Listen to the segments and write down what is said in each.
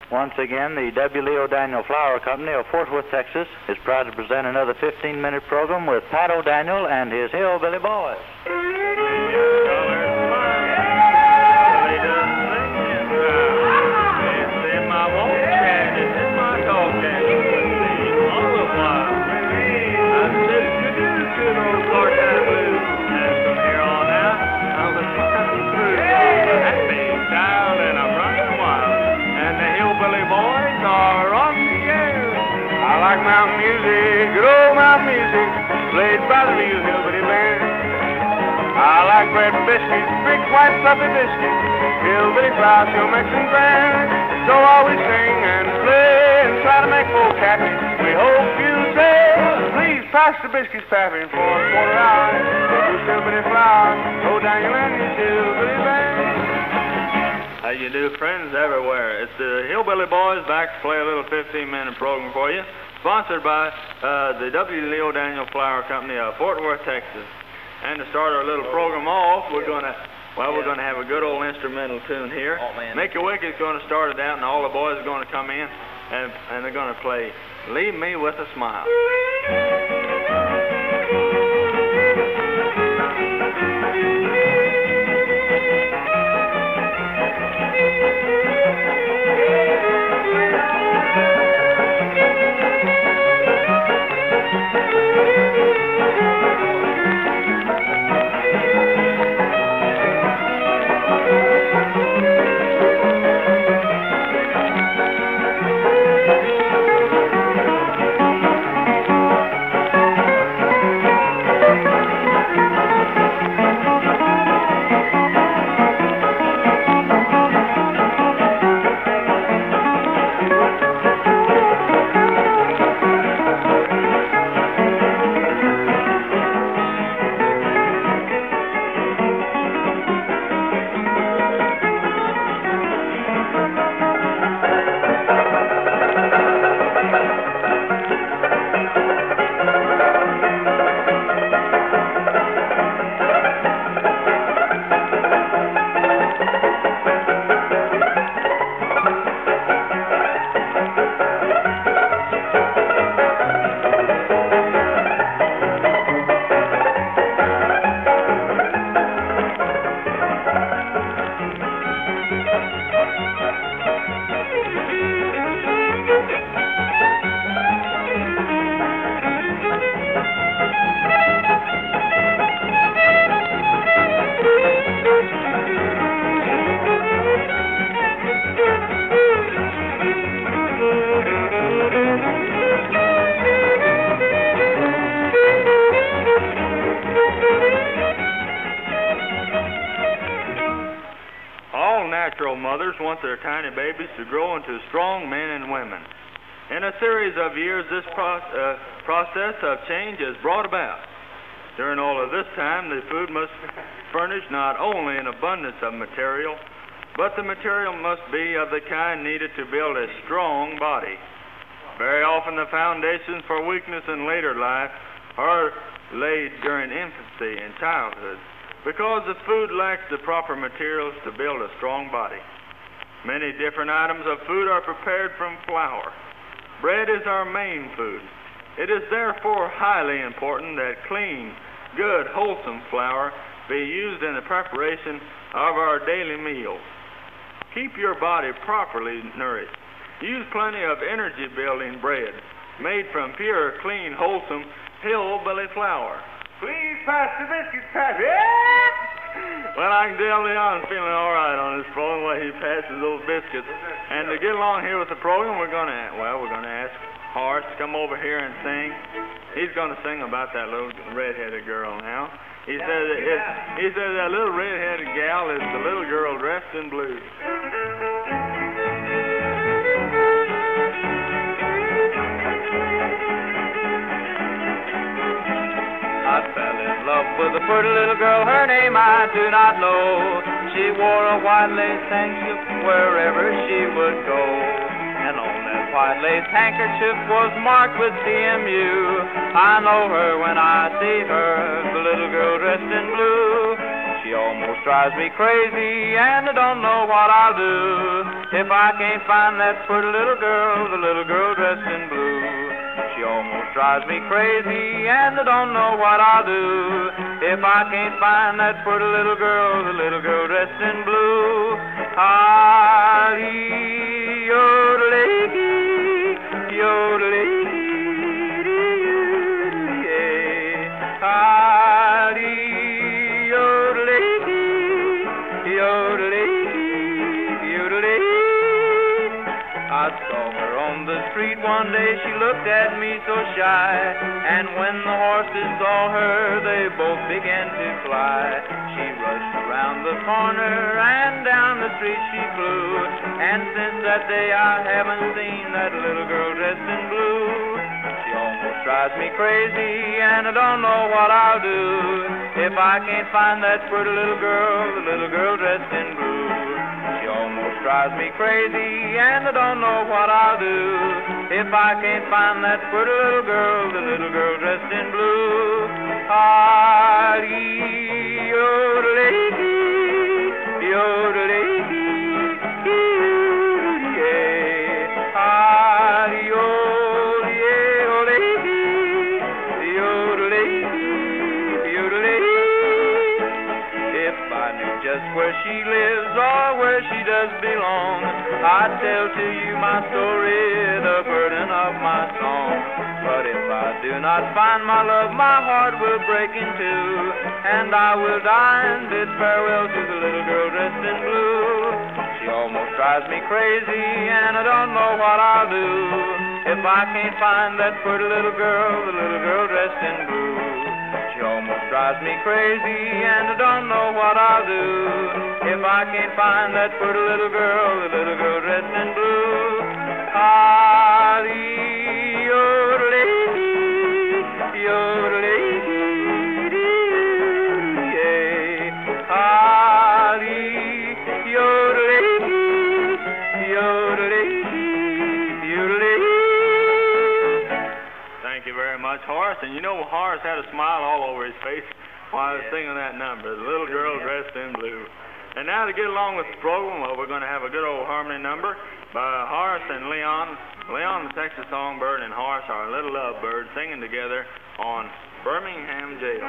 Once again, the W. Leo Daniel Flower Company of Fort Worth, Texas, is proud to present another 15-minute program with Pat O'Daniel and his Hillbilly Boys. Mountain music, good old mountain music, played by the real hillbilly band. I like bread and biscuits, big white fluffy biscuits, hillbilly flour still makes them grand. So always sing and play and try to make folk happy. We hope you say, please pass the biscuits, Pappy, for a quarter hour. This hillbilly flour, O'Daniel and his hillbilly band. How you do, friends everywhere? It's the Hillbilly Boys back to play a little 15-minute program for you. Sponsored by the W. Leo Daniel Flower Company of Fort Worth, Texas. And to start our little program off, we're gonna have a good old instrumental tune here. Mickey Wicked's gonna start it out, and all the boys are gonna come in, and they're gonna play "Leave Me with a Smile." Mothers want their tiny babies to grow into strong men and women. In a series of years, this process of change is brought about. During all of this time, the food must furnish not only an abundance of material, but the material must be of the kind needed to build a strong body. Very often the foundations for weakness in later life are laid during infancy and childhood, because the food lacks the proper materials to build a strong body. Many different items of food are prepared from flour. Bread is our main food. It is therefore highly important that clean, good, wholesome flour be used in the preparation of our daily meals. Keep your body properly nourished. Use plenty of energy-building bread made from pure, clean, wholesome hillbilly flour. Please pass the biscuits, Pappy. Well, I can tell Leon's feeling all right on this program while he passes those biscuits. And to get along here with the program, we're gonna ask Horace to come over here and sing. He's gonna sing about that little red-headed girl now. He says that little red-headed gal is the little girl dressed in blue. I fell in love with a pretty little girl, her name I do not know. She wore a white lace handkerchief wherever she would go. And on that white lace handkerchief was marked with CMU. I know her when I see her, the little girl dressed in blue. She She almost drives me crazy, and I don't know what I'll do if I can't find that pretty little girl, the little girl dressed in blue. She almost drives me crazy, and I don't know what I'll do if I can't find that pretty little girl, the little girl dressed in blue. Yodelee, yodelee, I saw her on the street one day, she looked at me so shy, and when the horses saw her, they both began to fly. She rushed around the corner, and down the street she flew, and since that day I haven't seen that little girl dressed in blue. She almost drives me crazy, and I don't know what I'll do if I can't find that pretty little girl, the little girl dressed in blue. She almost drives me crazy, and I don't know what I'll do if I can't find that pretty little girl, the little girl dressed in blue. Yodelee, yodelee, just where she lives or where she does belong, I'd tell to you my story, the burden of my song. But if I do not find my love, my heart will break in two, and I will die and bid farewell to the little girl dressed in blue. She almost drives me crazy, and I don't know what I'll do if I can't find that pretty little girl, the little girl dressed in blue. She almost drives me crazy, and I don't know what I'll do if I can't find that pretty little girl, the little girl dressed in blue. Yodelee, yodelee, Thank you very much, Horace. And you know, Horace had a smile all over his face while I was singing that number, The Little Girl Dressed in Blue. And now to get along with the program, we're going to have a good old harmony number by Horace and Leon. Leon, the Texas Songbird, and Horace, our little lovebird, singing together on Birmingham Jail.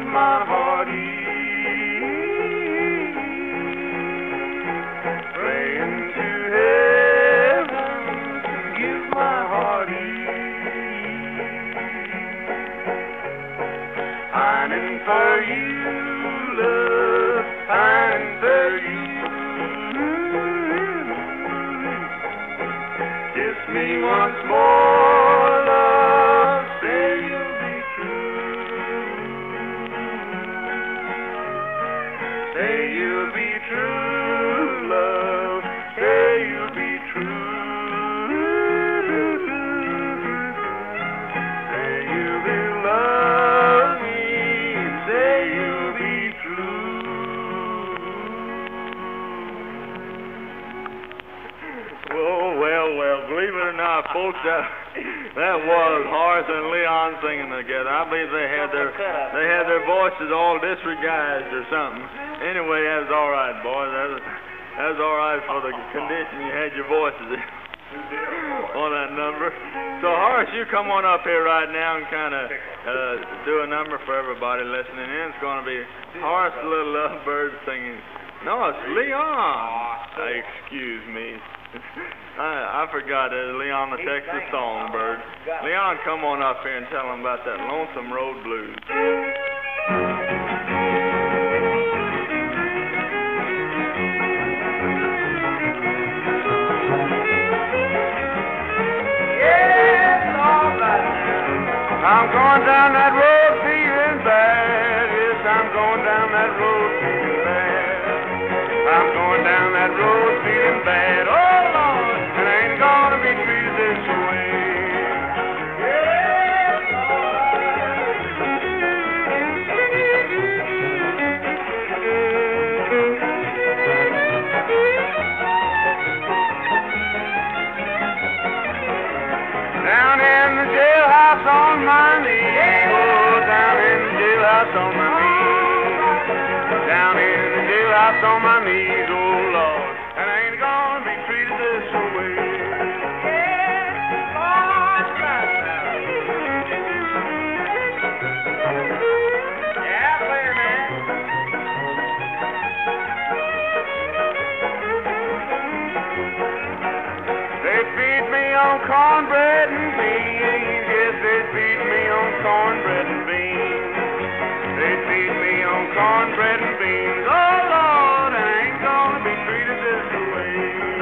my heart ease. Praying to heaven to give my heart ease. Pining for you, love, pining for you. Kiss me once more, love, say you'll be true. Say you'll be true, love, say you'll be true. Say you will love me, say you'll be true. Oh, well, believe it or not, folks, that was Horace and Leon singing together. I believe they had their voices all disregarded or something. Anyway, that was all right, boys. That was all right for the condition you had your voices in on that number. So, Horace, you come on up here right now and kind of do a number for everybody listening in. It's going to be Horace the Little Lovebird singing. No, it's Leon. Excuse me. I forgot it. Leon the Texas Songbird. Leon, come on up here and tell them about that Lonesome Road Blues. I'm going down that road feeling bad. Yes, I'm going down that road feeling bad. I'm going down that road feeling bad. Oh, Lord, and I ain't gonna be treated this way. Down in the jailhouse on my knees. Oh, down in the jailhouse on my knees. Down in the jailhouse on my knees, oh Lord, and I ain't gonna be treated this way. Yeah, play it, man. They feed me on cornbread and beans. Yes, they feed me on cornbread and beans. They feed me on cornbread and beans. Oh, Lord, I ain't gonna be treated this way.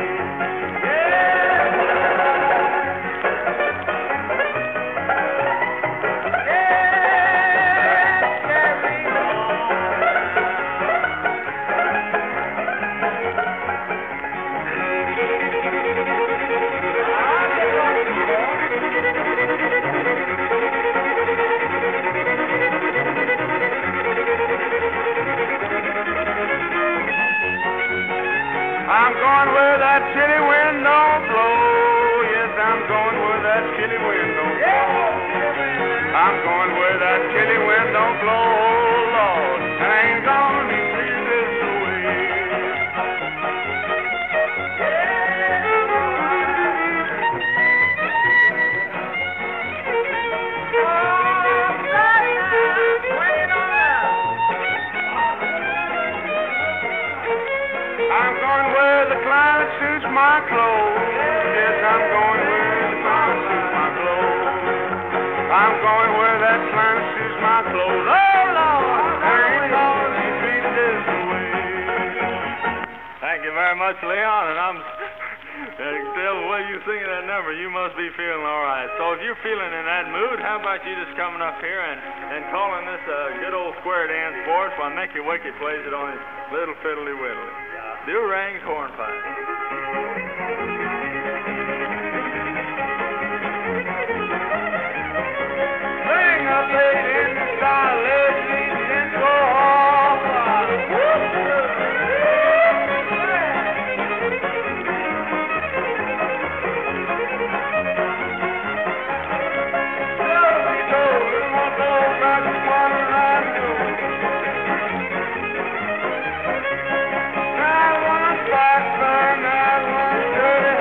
I'm going where that chilly wind don't blow. Yes, I'm going where that chilly wind don't blow. I'm going where that chilly wind don't blow, oh Lord, and I ain't gonna be treated this way. I'm going where the climate suits my clothes. Yes, I'm going where the climate suits my clothes. I'm going where that climate suits my clothes. Oh, Lord, I ain't gonna be treated this way. Thank you very much, Leon, and I can tell the way you singing that number, you must be feeling all right. So if you're feeling in that mood, how about you just coming up here and calling this a good old square dance for us while Mickey Wicky plays it on his little fiddly widdly. Durang's hornpipe. Bring a lady in the style, lady, and go off. Now one back, now one dirty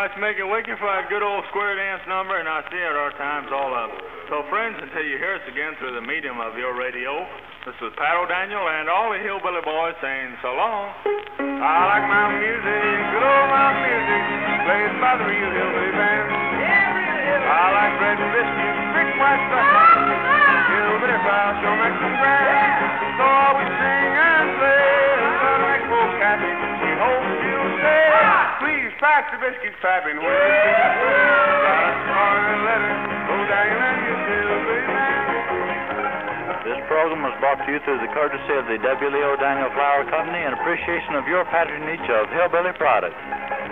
much, Mickey Wicky, for that good old square dance number, and I see at our time's all up. So, friends, until you hear us again through the medium of your radio, this was Pat O'Daniel and all the Hillbilly Boys saying so long. I like mountain music, good old mountain music, played by the real hillbilly band. I like bread and biscuits, big white stuff, hillbilly fry, sure makes them grand. So we sing and play, and like folk happy, we hope you'll stay. Please pack the biscuits, Pappy, and wait. Got a scarlet letter, O'Daniel and his hillbilly band. This program was brought to you through the courtesy of the W. Leo Daniel Flour Company in appreciation of your patronage of Hillbilly products.